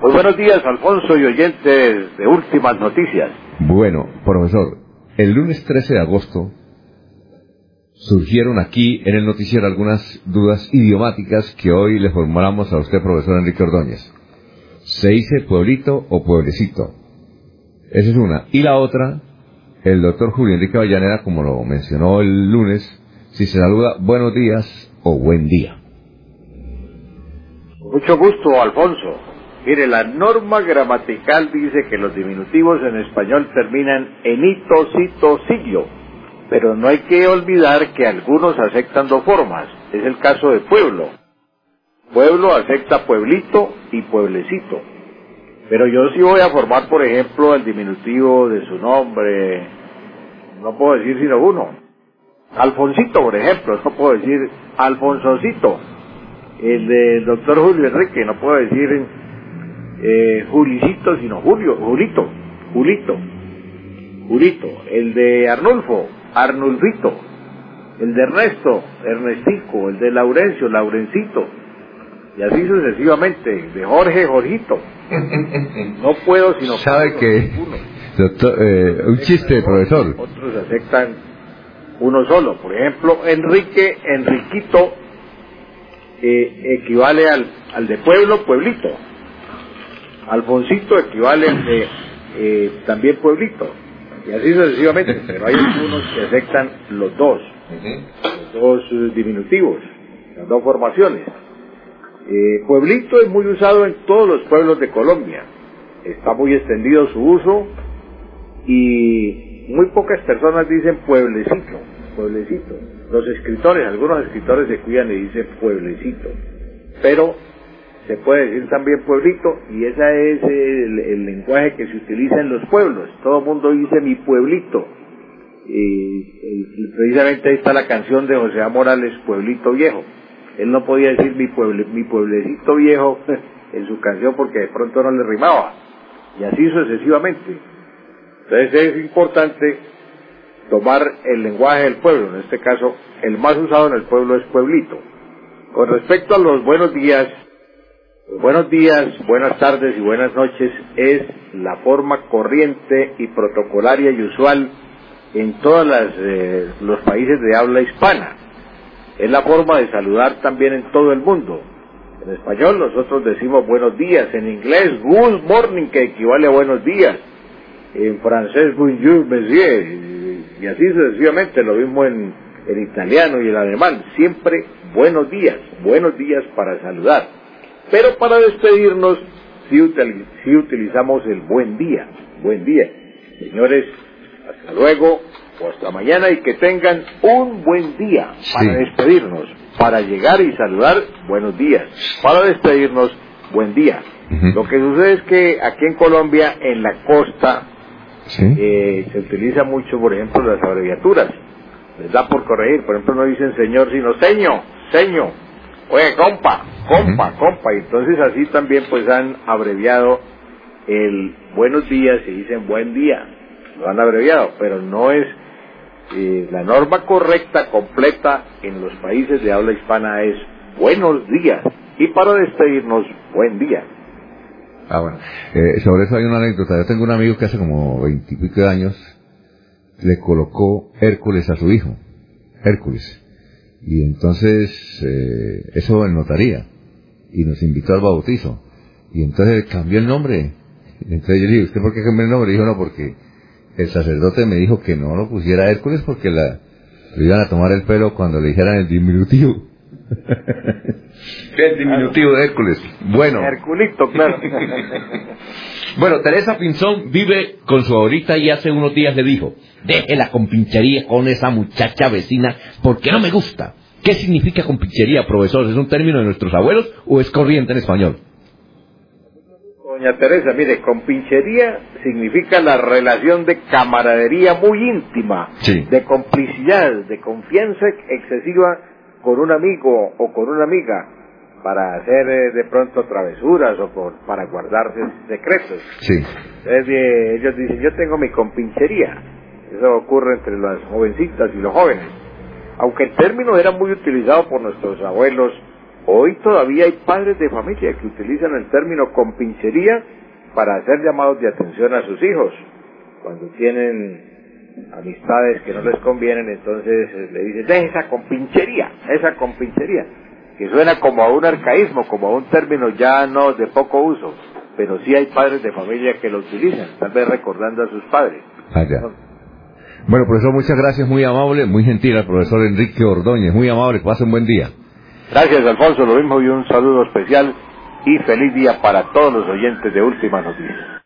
Muy buenos días, Alfonso y oyentes de Últimas Noticias. Bueno, profesor, el lunes 13 de agosto surgieron aquí en el noticiero algunas dudas idiomáticas que hoy le formulamos a usted, profesor Enrique Ordóñez. ¿Se dice pueblito o pueblecito? Esa es una. Y la otra, el doctor Julio Enrique Avellaneda, como lo mencionó el lunes, si se saluda buenos días o buen día. Mucho gusto, Alfonso. Mire, la norma gramatical dice que los diminutivos en español terminan en ito, cito, sillo, pero no hay que olvidar que algunos aceptan dos formas. Es el caso de pueblo. Pueblo acepta pueblito y pueblecito. Pero yo sí voy a formar, por ejemplo, el diminutivo de su nombre. No puedo decir sino uno. Alfonsito, por ejemplo. No puedo decir Alfonsocito. El del doctor Julio Enrique. No puedo decir Julicito, sino Julito. El de Arnulfo, Arnulfito. El de Ernesto, Ernestico. El de Laurencio, Laurencito. Y así sucesivamente. De Jorge, Jorgito. No puedo sino... ¿Sabe que, doctor, un chiste, profesor? Otros aceptan uno solo. Por ejemplo, Enrique, Enriquito, equivale al de pueblo, pueblito. Alfonsito equivale al de también pueblito. Y así sucesivamente. Pero hay algunos que aceptan los dos diminutivos, las dos formaciones. Pueblito es muy usado en todos los pueblos de Colombia. Está muy extendido su uso y muy pocas personas dicen pueblecito. Los escritores, algunos escritores se cuidan y dicen pueblecito. Pero se puede decir también pueblito, y ese es el lenguaje que se utiliza en los pueblos. Todo el mundo dice mi pueblito. Y precisamente ahí está la canción de José A. Morales, Pueblito Viejo. Él no podía decir mi pueblecito viejo en su canción porque de pronto no le rimaba. Y así sucesivamente. Entonces es importante tomar el lenguaje del pueblo. En este caso, el más usado en el pueblo es pueblito. Con respecto a los buenos días, buenas tardes y buenas noches es la forma corriente y protocolaria y usual en todos los países de habla hispana. Es la forma de saludar también en todo el mundo. En español nosotros decimos buenos días, en inglés good morning, que equivale a buenos días, en francés bonjour monsieur, y así sucesivamente, lo mismo en italiano y en alemán, siempre buenos días para saludar. Pero para despedirnos sí utilizamos el buen día. Señores, hasta luego. O hasta mañana y que tengan un buen día para despedirnos, para llegar y saludar, buenos días, para despedirnos, buen día. Lo que sucede es que aquí en Colombia, en la costa, se utiliza mucho, por ejemplo, las abreviaturas. Les da por corregir, por ejemplo, no dicen señor, sino seño. Oye, compa, y entonces así también pues han abreviado el buenos días y dicen buen día. Lo han abreviado, pero no es la norma correcta, completa en los países de habla hispana es buenos días, y para despedirnos, buen día. Bueno, sobre eso hay una anécdota. Yo tengo un amigo que hace como 20 y pico de años le colocó Hércules a su hijo, Hércules, y entonces eso en notaría, y nos invitó al bautizo, y entonces cambió el nombre. Entonces yo le dije, ¿usted por qué cambió el nombre? Y dijo, no, porque el sacerdote me dijo que no lo pusiera Hércules porque le iban a tomar el pelo cuando le dijeran el diminutivo. El diminutivo de Hércules. Bueno. Herculito, claro. Bueno, Teresa Pinzón vive con su abuelita y hace unos días le dijo, deje la compinchería con esa muchacha vecina porque no me gusta. ¿Qué significa compinchería, profesor? ¿Es un término de nuestros abuelos o es corriente en español? Doña Teresa, mire, compinchería significa la relación de camaradería muy íntima, de complicidad, de confianza excesiva con un amigo o con una amiga para hacer de pronto travesuras o para guardarse secretos. Entonces, ellos dicen, yo tengo mi compinchería. Eso ocurre entre las jovencitas y los jóvenes. Aunque el término era muy utilizado por nuestros abuelos Hoy todavía hay padres de familia que utilizan el término compinchería para hacer llamados de atención a sus hijos. Cuando tienen amistades que no les convienen, entonces le dicen, esa compinchería, que suena como a un arcaísmo, como a un término ya no de poco uso, pero sí hay padres de familia que lo utilizan, tal vez recordando a sus padres. Bueno, profesor, muchas gracias, muy amable, muy gentil al profesor Enrique Ordóñez, muy amable, que pase un buen día. Gracias, Alfonso, lo mismo, y un saludo especial y feliz día para todos los oyentes de Últimas Noticias.